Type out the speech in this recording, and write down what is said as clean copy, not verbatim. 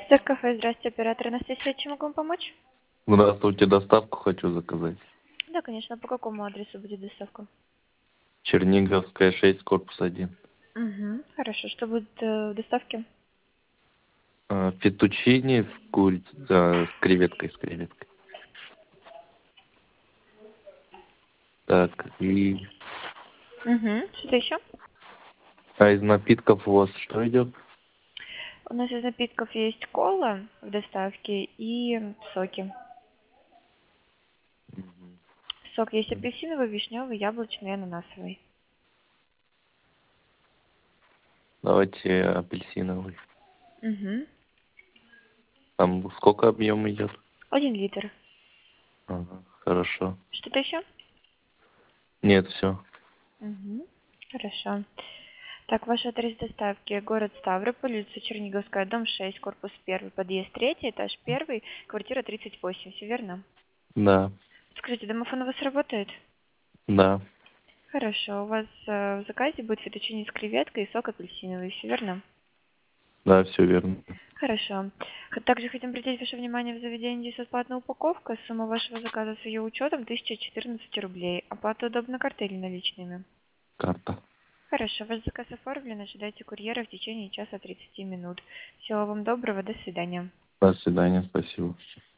Кафе, здравствуйте, оператор Анастасия, чем могу вам помочь? Здравствуйте, доставку хочу заказать. Да, конечно, по какому адресу будет доставка? Черниговская, 6, корпус 1. Угу. Хорошо, что будет в доставке? Фетучини с курицей, да, с креветкой, с креветкой. Так, Угу. Что-то еще? из напитков у вас что идет? У нас из напитков есть кола в доставке и соки. Сок есть апельсиновый, вишневый, яблочный и ананасовый. Давайте апельсиновый. Угу. Там сколько объем идет? 1 литр. Ага, хорошо. Что-то еще? Нет, все. Угу. Хорошо. Так, ваш адрес доставки: город Ставрополь, улица Черниговская, дом 6, корпус 1, подъезд 3, этаж 1, квартира 38. Все верно? Да, Скажите, домофон у вас работает? да, Хорошо. У вас в заказе будет фетучини с креветкой и сок апельсиновый. Все верно? да, все верно. Хорошо. Также хотим обратить ваше внимание, в заведении здесь бесплатная упаковка. Сумма вашего заказа с ее учетом 1014 рублей. Оплата удобна картой или наличными? Карта. Хорошо. Ваш заказ оформлен. Ожидайте курьера в течение часа 30 минут. Всего вам доброго. До свидания. До свидания, спасибо.